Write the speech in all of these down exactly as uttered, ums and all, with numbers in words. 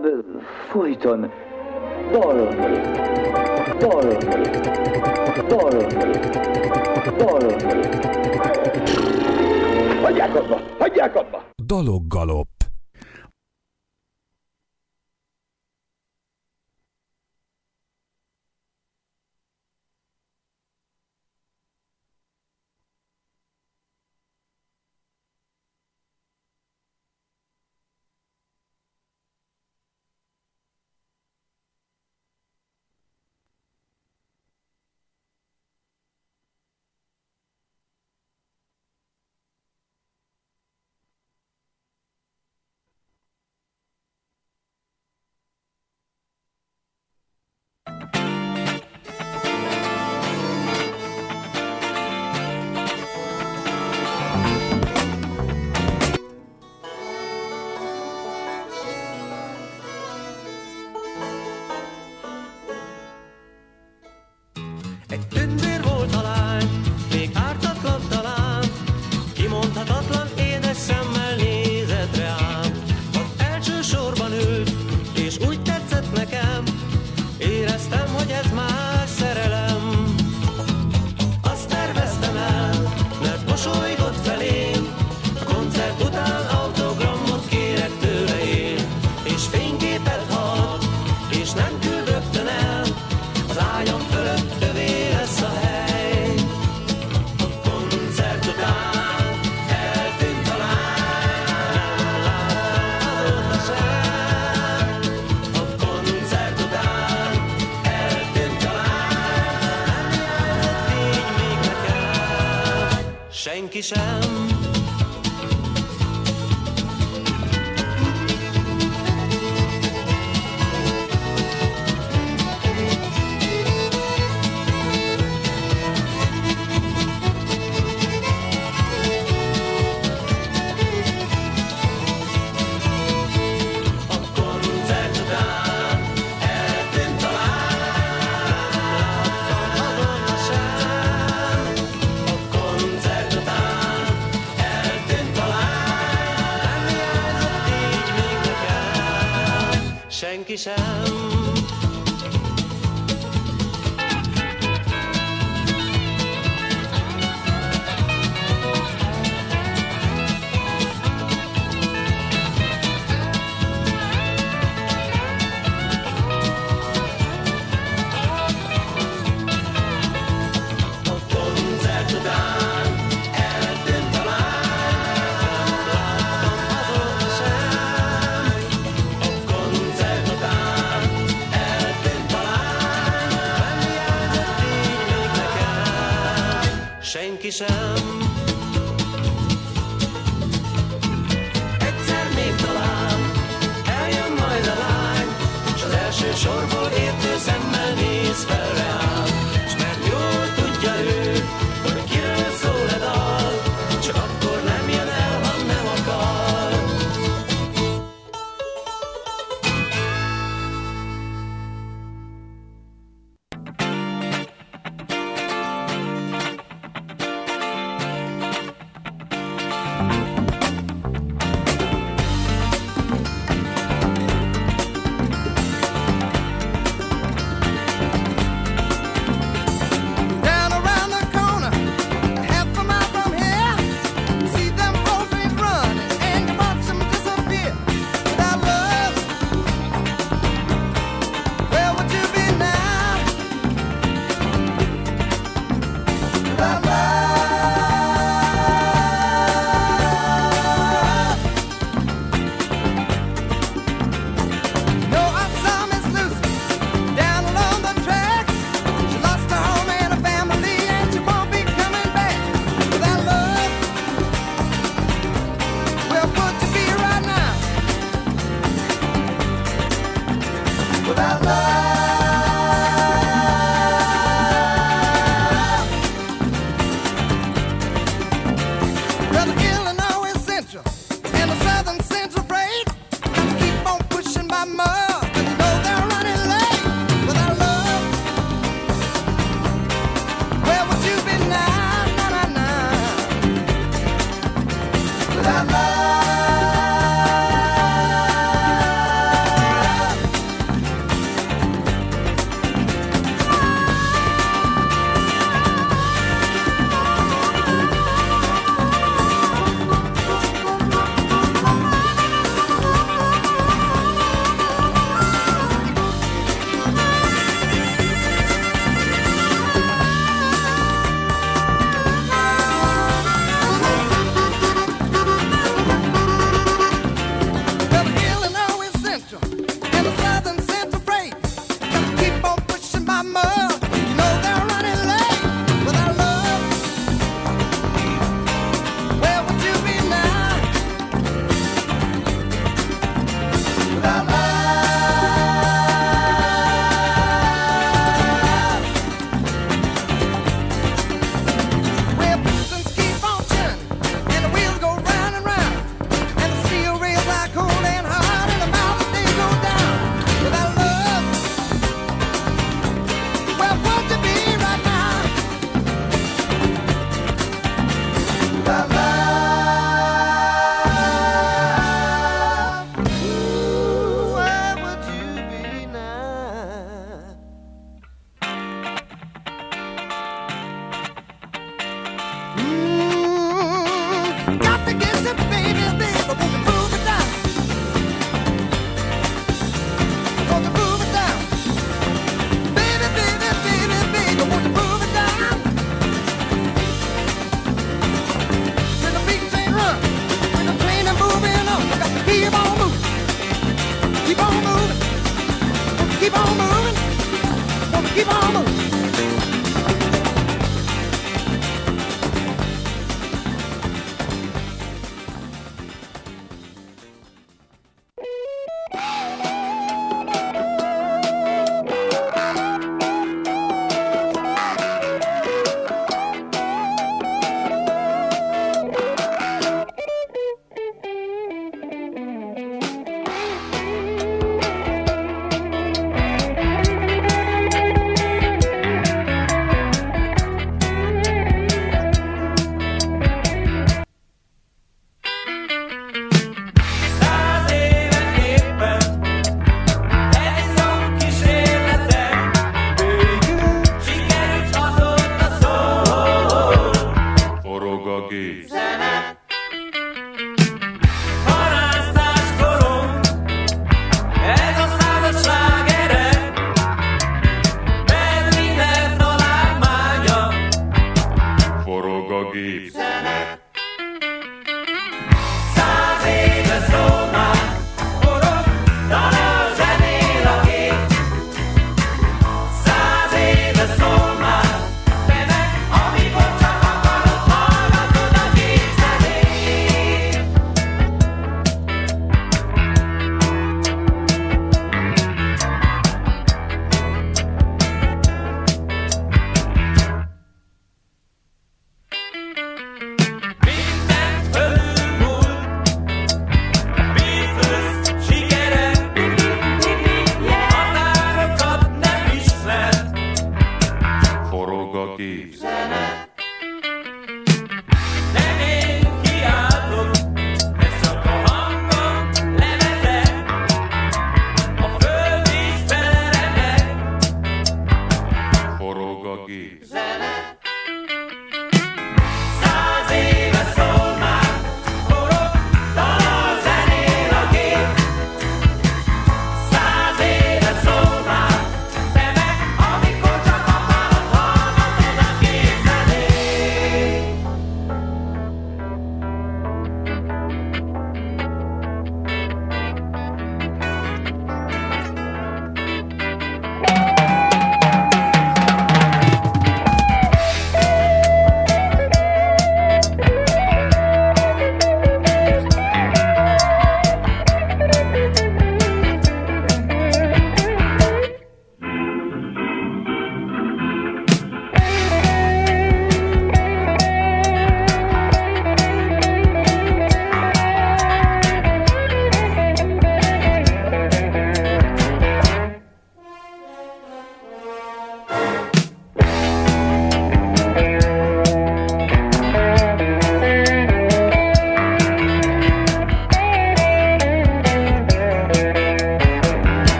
inkább folyton dal, dal, dal, dal. Hagyják abba, hagyják abba! Daloggalop. Senki sem. Senki sem. Senki sem. Egyszer még talán eljön majd a lány, s az első sorból értő szemmel néz fel reám. S mert jól tudja ő, hogy kiről szól a dal, csak akkor nem jön el, ha nem akar.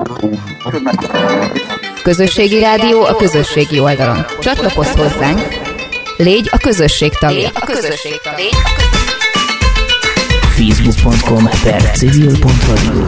Közösségi rádió a közösségi oldalon. Csatlakozz hozzánk, légy a közösség tagja. Légy a közösség tagja. facebook pont com per civil pont radio.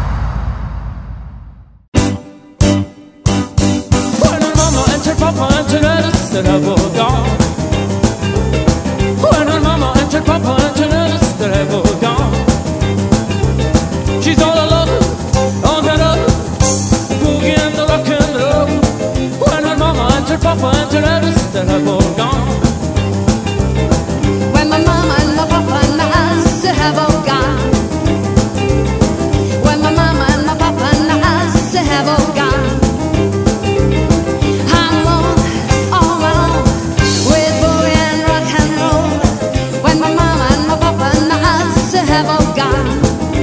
She's all alone on her own, boogie and the rock and roll. When her mama and her papa and her eldest, they're all gone. When my mama and my papa and my sister have all gone. When my mama and my papa and my sister have all gone. I'm alone, all alone, with boogie and rock and roll. When my mama and my papa and my sister have all gone.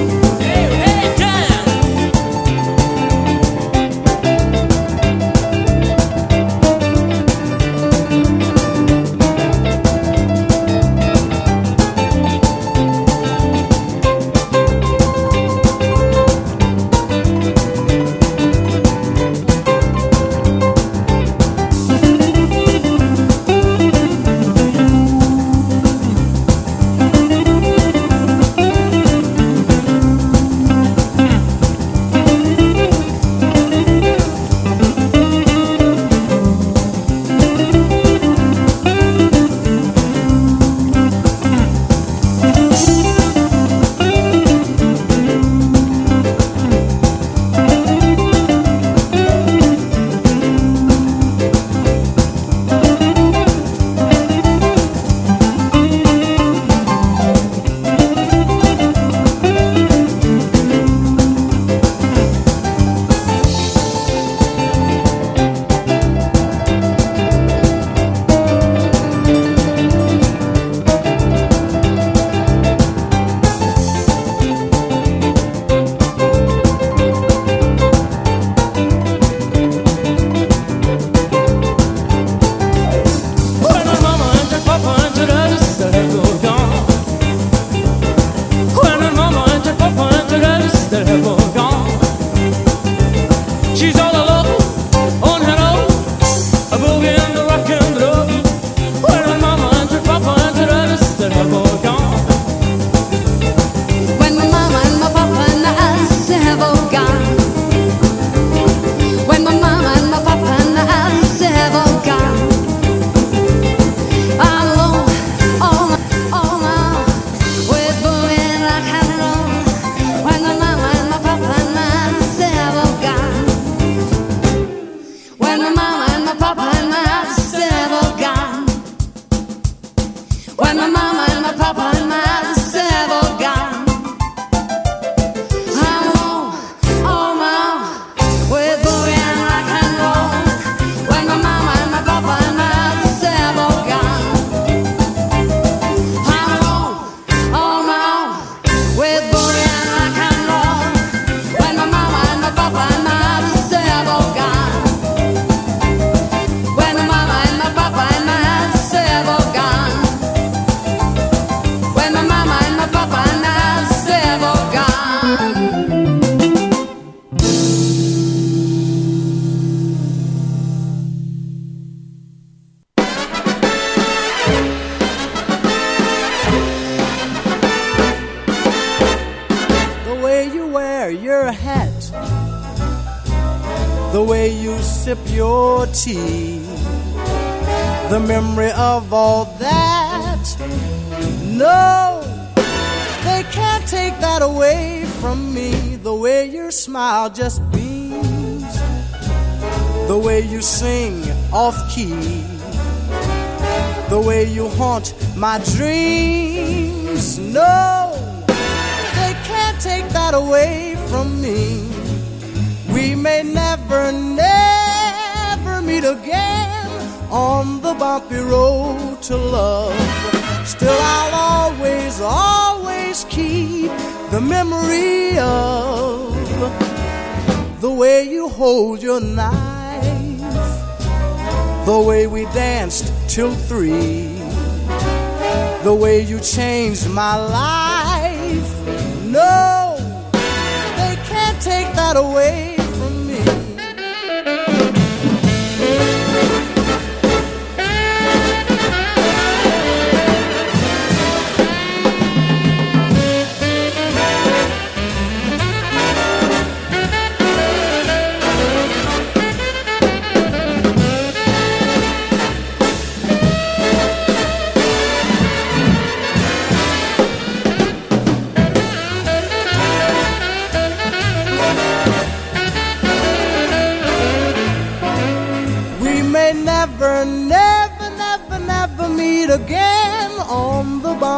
The way you sip your tea, the memory of all that. No, they can't take that away from me. The way your smile just beams, the way you sing off key, the way you haunt my dreams. No, they can't take that away from me. We may never, never meet again on the bumpy road to love. Still I'll always, always keep the memory of the way you hold your knife, the way we danced till three, the way you changed my life. No, they can't take that away from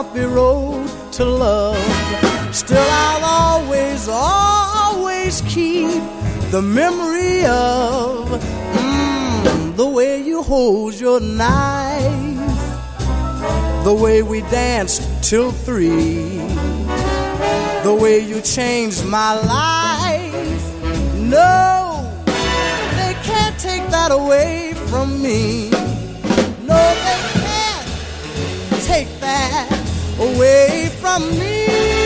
bumpy road to love. Still I'll always, always keep the memory of mm, the way you hold your knife, the way we danced till three, the way you changed my life. No, they can't take that away from me. No, they can't take that away from me.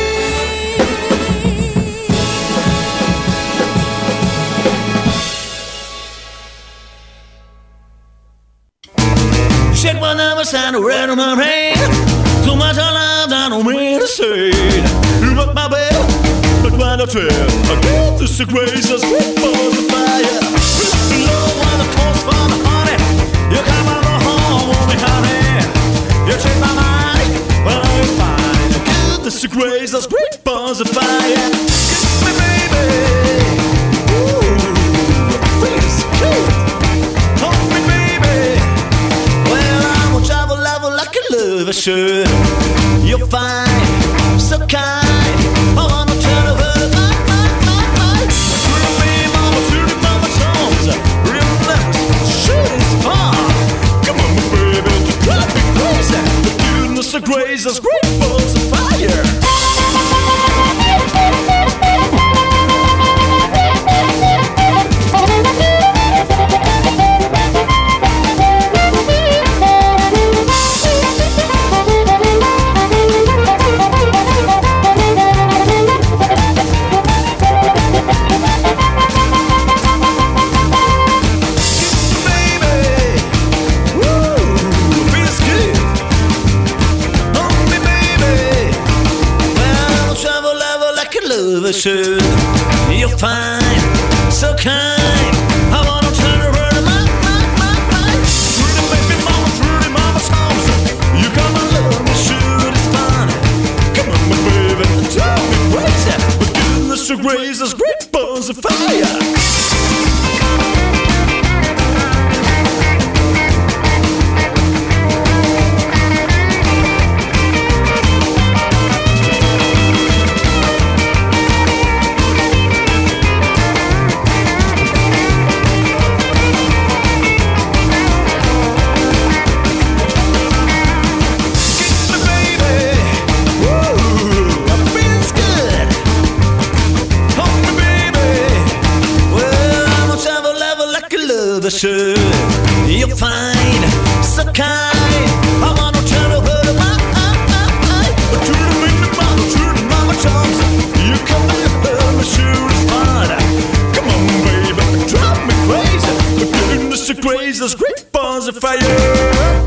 Shake my numbers and red on my hand. Too much I love, I don't mean to say it. You rock my bell, but when I tell, I get this the greatest grip on the fire. The love when the coast for the honey. You come out of home on me, honey. You change my mind, well I'm fine. I get this the greatest grip on the fire. Kiss me, baby. Ooh, feels good. Hold me, baby. Travel level like a lover should. You're fine, so kind. I wanna turn over my, my, my, my. Through me, mama, through the mama songs. Real letters, shooting spark. Come on, baby, you drive me crazy. The goodness of grace is great balls of fire. Should. You're fine, so kind. I wanna turn around my, my, my, my. Through the baby mama, through the mama's house. You come and love me, sure it's fun. Come on, my baby, drive me crazy. But goodness to grace is great balls of fire. Should. You're fine, so kind. I wanna turn over to my, my, my, my. But to the baby mama, to the mama chums. You come back, but the shoot is fun. Come on, baby, drive me crazy. But goodness to grace, there's great balls of fire.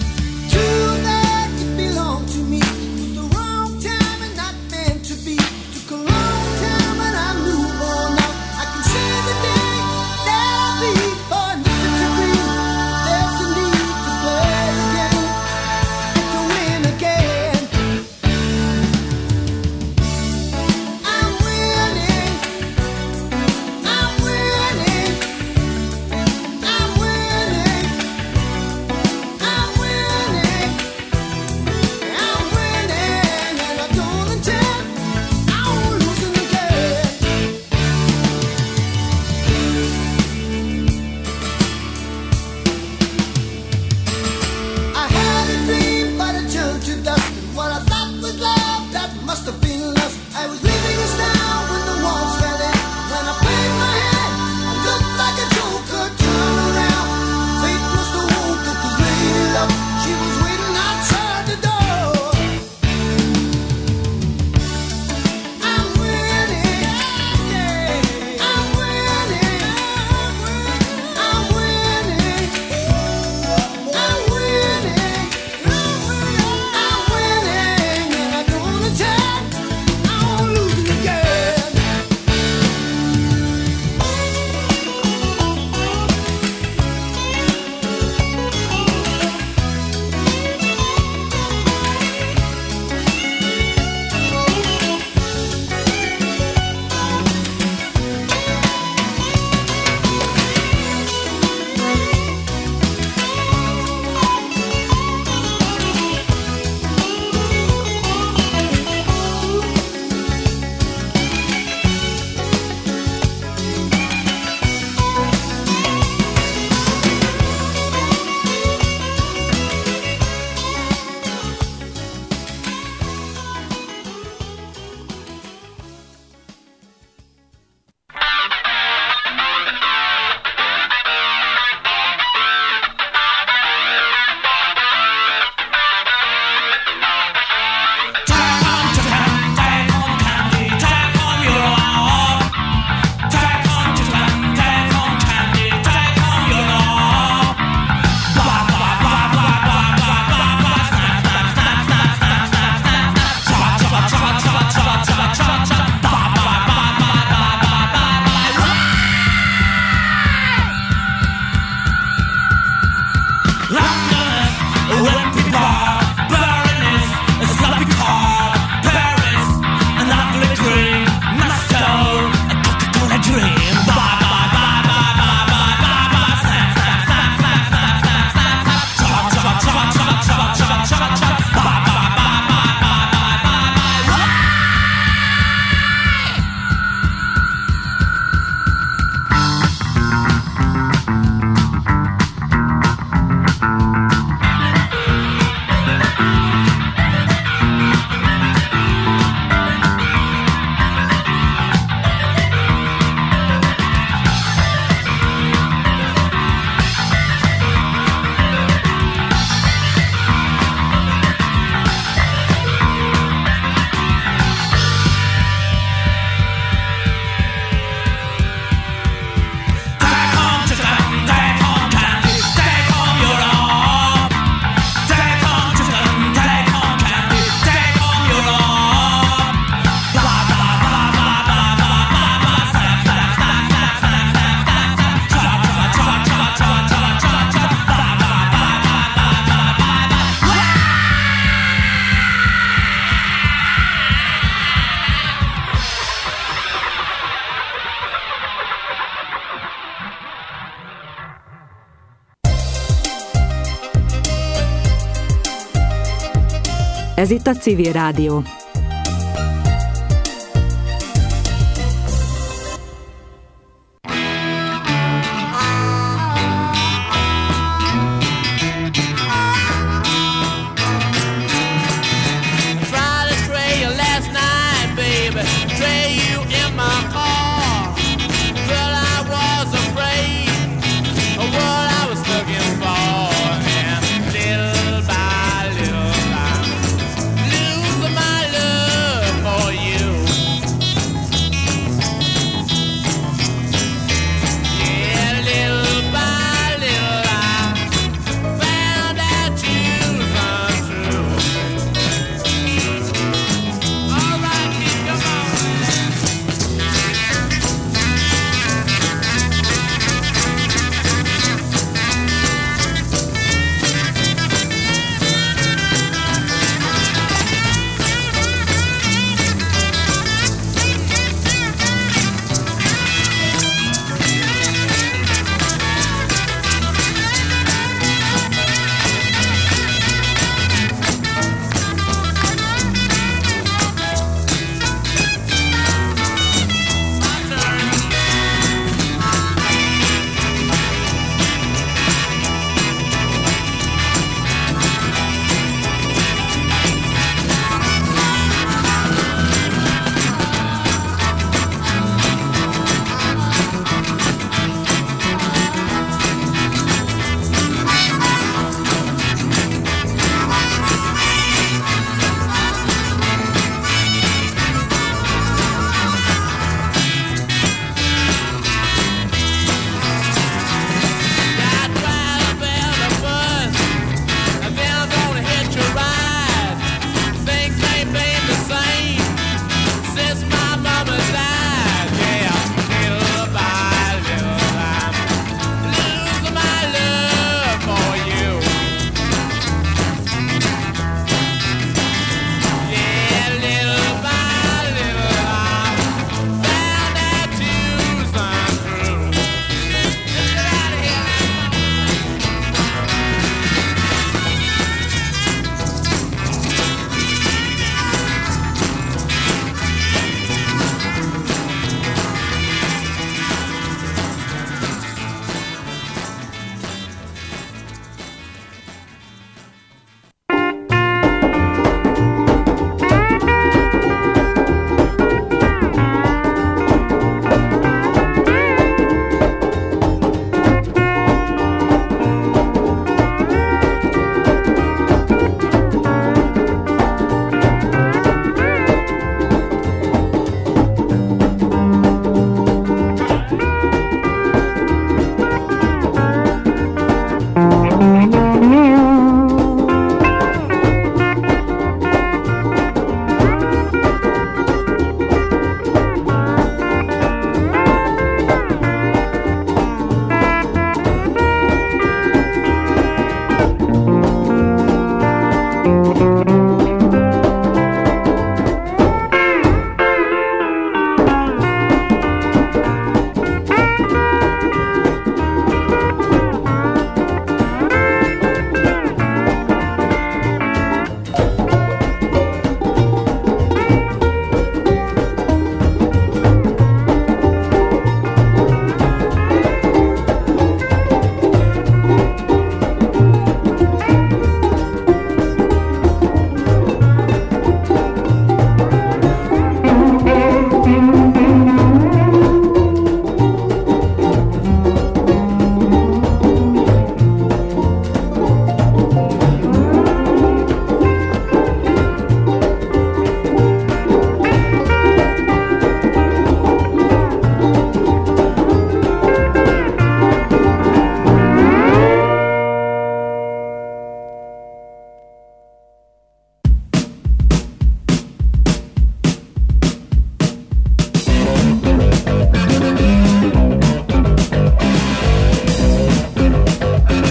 To Ez itt a Civil Rádió.